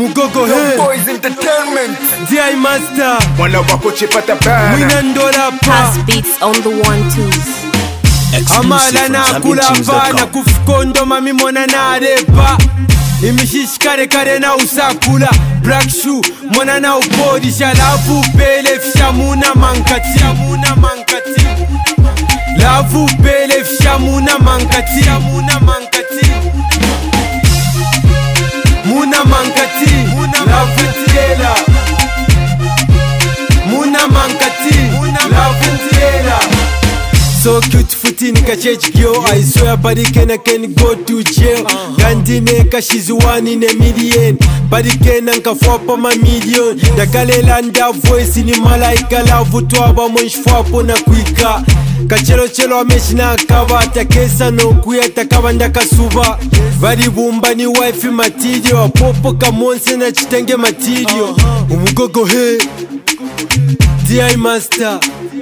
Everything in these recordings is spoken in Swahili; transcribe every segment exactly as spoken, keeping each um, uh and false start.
Umugogo hey Boys Entertainment D I Master Mwana wako chipata bana Mwina ndola pa Pass beats on the one twos. Amala na kula pa na kufukondo mami mwana na arepa Imishishi kare kare na usakula Black shoe mwana na upodi Shalavu pele fishamuna mankati Shamuna mankati Lavu pele fishamuna mankati Shamuna mankati Muna mankati Lavu tiela Muna mankati Lavu tiela So cute footy nika church girl I swear body can I can go to jail Gandhi neka she's one in a million Body can anka fwapa ma million Dakale landa voice ni malaika Lavu tuaba mwensh fwapo na kuika Kachelo chelo ameshina kaba Takesa no kuya takaba ndaka suba Bari bumba ni wife material Apopo kamonse na chitenge material Umugogo hey D I Master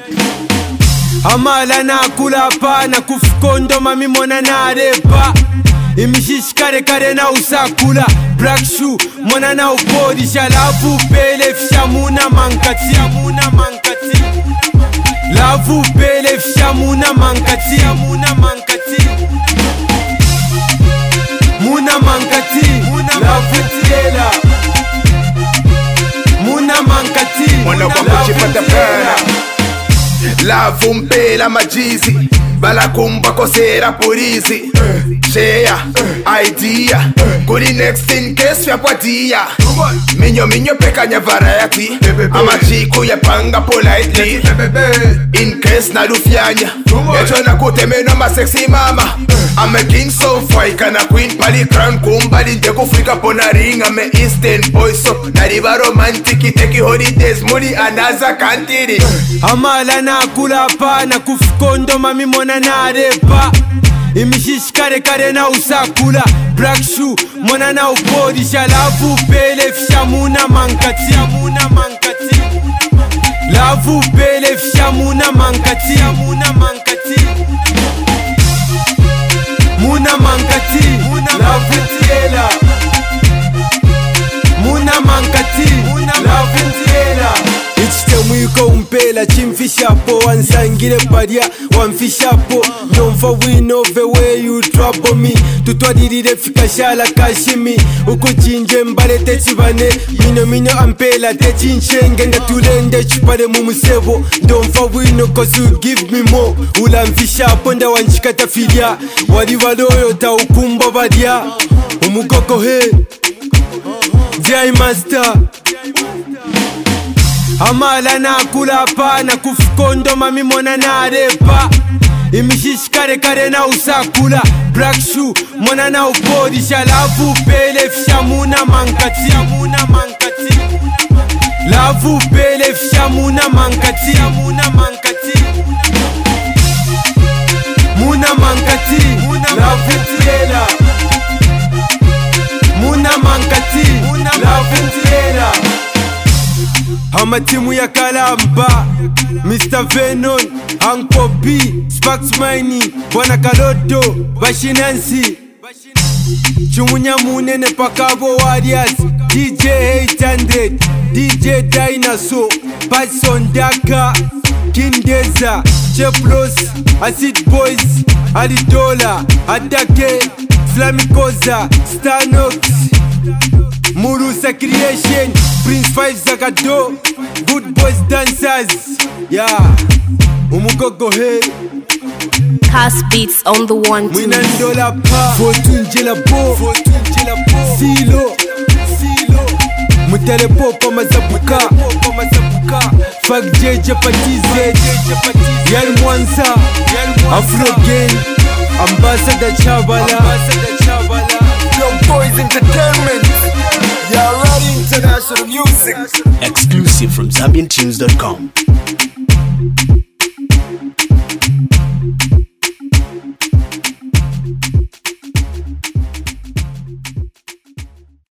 Amala na kula pa na kufukondo mami mwana na arepa Imishishi kare kare na usakula Black shoe mwana na upodi Shalavu pele fishamuna mankati Shamuna mankati Lavu pele fishamuna mankati Shamuna mankati Muna mankati Lavu tiela Muna mankati Mwana wako chipata bana Lavu mpela majizi Bala kumba kosera polisi Share idea Kuri next in case ya patia Minyo minyo peka nya variety Amachiku ya panga politely In case na rufyanya Echo na kutemeno ma sexy mama I'm a king so fly kana queen pali crown kumbali Ndeko frika pona ring I'm a eastern boy so Nariba romantic teki holidays Muri anaza kantiri Amala na kula pa na kufukondo mami mwana na arepa Imishishi kare kare na usakula Black shoe mwana na upodi Shalavu pele fishamuna mankati Shamuna mankati Lavu pele fishamuna mankati Shamuna mankati Muna mankati Lavu tiela Muna mankati Lavu tiela Ichitemu yuko umpela chimfishapo Wansangile paria wamfishapo Don't for win of the way you trouble me Tutwadirire fika shala kashimi Uko chinje mbale techivane Mino mino ampela techinchenge Nda tulende chupare mumusebo Don't for win cause you give me more Ula mfishapo nda wanchikata filia Wali waloyo ta ukumba badia Umugogo he D I Master Amala na kula pa na kufukondo mami mwana na arepa Imishishi kare kare na usakula Black shoe mwana na upodi Shalavu pele fishamuna mankati Shamuna mankati Lavu pele fishamuna mankati Shamuna mankati Muna mankati Lavu tiela Muna mankati Lavu tiela Hamatimu ya Kalamba Mister Venon Uncle B Sparks Mini Bwana Kaloto Bashinansi Chumunya munene pakabo Warriors D J eight hundred D J Dinosaur Patson Daka Kindeza Cheplos Acid Boys Alidola Adake Flamikoza Stanox Murusa Creation Prince five Zakado Good Boys Dancers Yeah Umugogo hey Pass beats on the one twos. Mwina ndola pa Fortune jela bo Silo Mutele popa mazabuka Fag jeje patize Yal Mwansa Afro Gang Ambassador Chabala Young Boys Entertainment You're ready international music Exclusive from Zambian Tunes dot com.